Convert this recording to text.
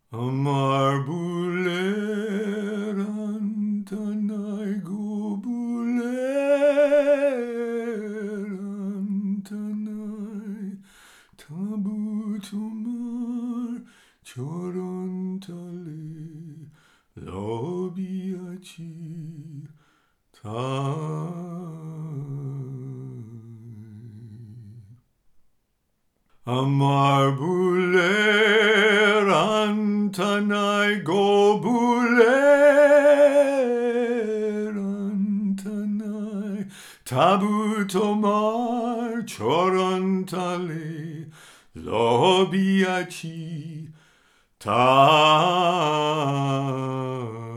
Amar buleran tanay go buleran tanay tabu tomar choron tale lobiachi tay. Amar buleran tanay go buleran tanay tabu tomar choron tale lobiachi tay.